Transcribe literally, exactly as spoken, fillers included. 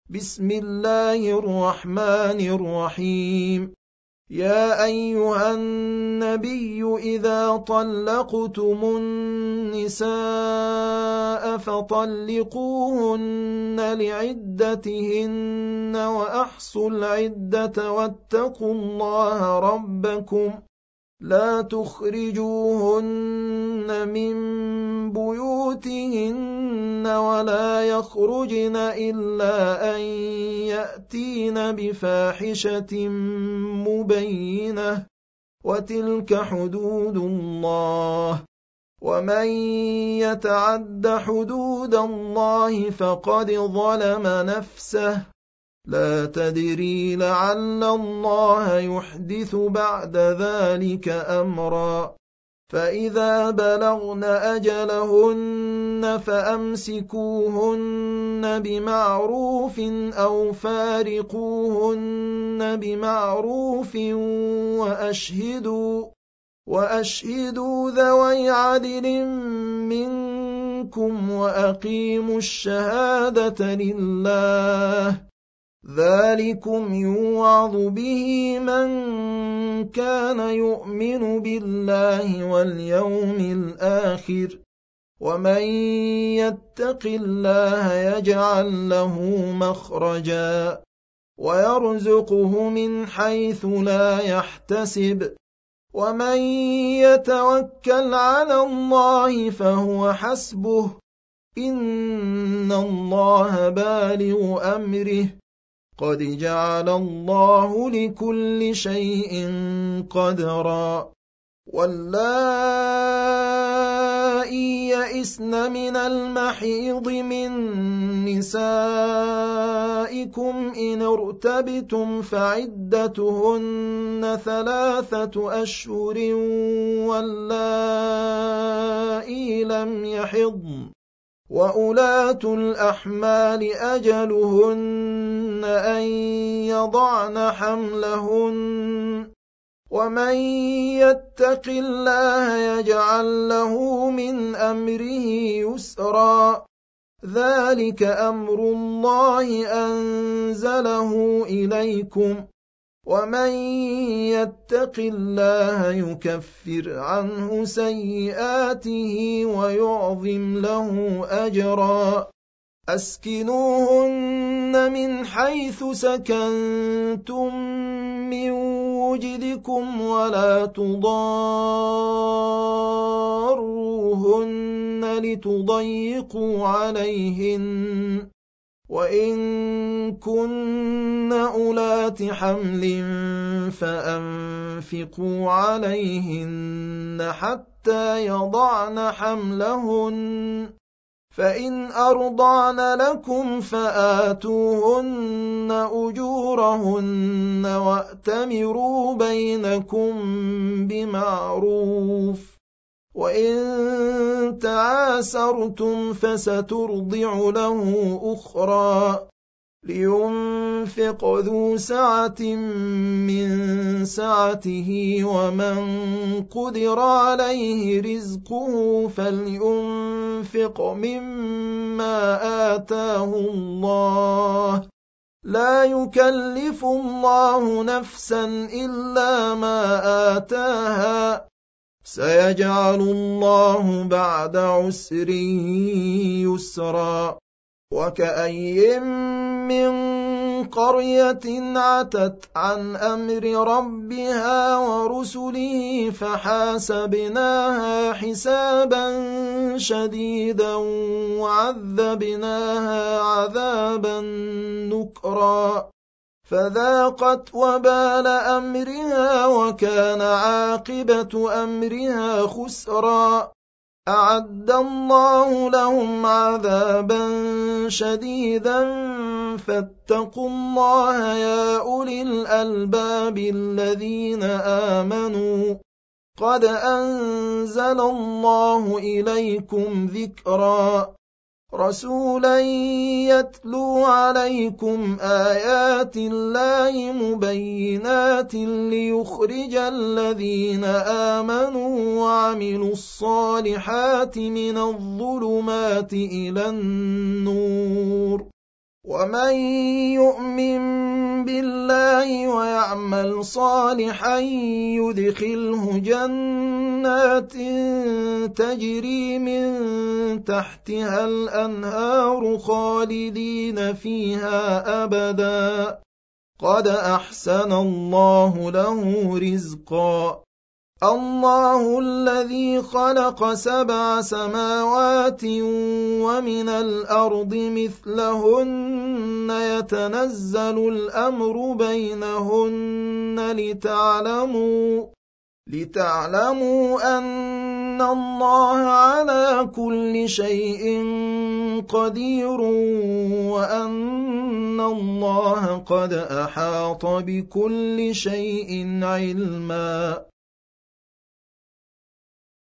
بسم الله الرحمن الرحيم. يا أيها النبي إذا طلقتم النساء فطلقوهن لعدتهن وأحصوا العدة واتقوا الله ربكم لا تخرجوهن من بيوتهن ولا يخرجن إلا أن يأتين بفاحشة مبينة وتلك حدود الله ومن يتعد حدود الله فقد ظلم نفسه لا تدري لعل الله يحدث بعد ذلك أمرا فإذا بلغن أجلهن فأمسكوهن بمعروف أو فارقوهن بمعروف وأشهدوا وأشهدوا ذوي عدل منكم وأقيموا الشهادة لله ذلكم يوعظ به من كان يؤمن بالله واليوم الآخر ومن يتق الله يجعل له مخرجا ويرزقه من حيث لا يحتسب ومن يتوكل على الله فهو حسبه إن الله بالغ أمره قد جعل الله لكل شيء قدرا واللائي يئسن من المحيض من نسائكم إن ارتبتم فعدتهن ثلاثة أشهر واللائي لم يحضن وأولاة الأحمال أجلهن أن يضعن حملهن ومن يتق الله يجعل له من أمره يسرا ذلك أمر الله أنزله إليكم ومن يتق الله يكفر عنه سيئاته ويعظم له أجرا أسكنوهن من حيث سكنتم من وجدكم ولا تضاروهن لتضيقوا عليهن وإن كن أولات حمل فأنفقوا عليهن حتى يضعن حملهن فإن أرضعن لكم فآتوهن أجورهن وأتمروا بينكم بمعروف وإن تعاسرتم فسترضع له أخرى لينفق ذو سعة من سعته ومن قدر عليه رزقه فلينفق مما آتاه الله لا يكلف الله نفسا إلا ما آتاها سيجعل الله بعد عسر يسرا وكأي من قرية عتت عن أمر ربها ورسله فحاسبناها حسابا شديدا وعذبناها عذابا نكرا فذاقت وبال أمرها وكان عاقبة أمرها خسرا أعد الله لهم عذابا شديدا فاتقوا الله يا أولي الألباب الذين آمنوا قد أنزل الله إليكم ذكرا رسولا يتلو عليكم آيات الله مبينات ليخرج الذين آمنوا وعملوا الصالحات من الظلمات إلى النور ومن يؤمن بالله ويعمل صالحا يدخله جنات تجري من تحتها الأنهار خالدين فيها أبدا قد أحسن الله له رزقا الله الذي خلق سبع سماوات ومن الأرض مثلهن يتنزل الأمر بينهن لتعلموا لتعلموا أن الله على كل شيء قدير وأن الله قد أحاط بكل شيء علما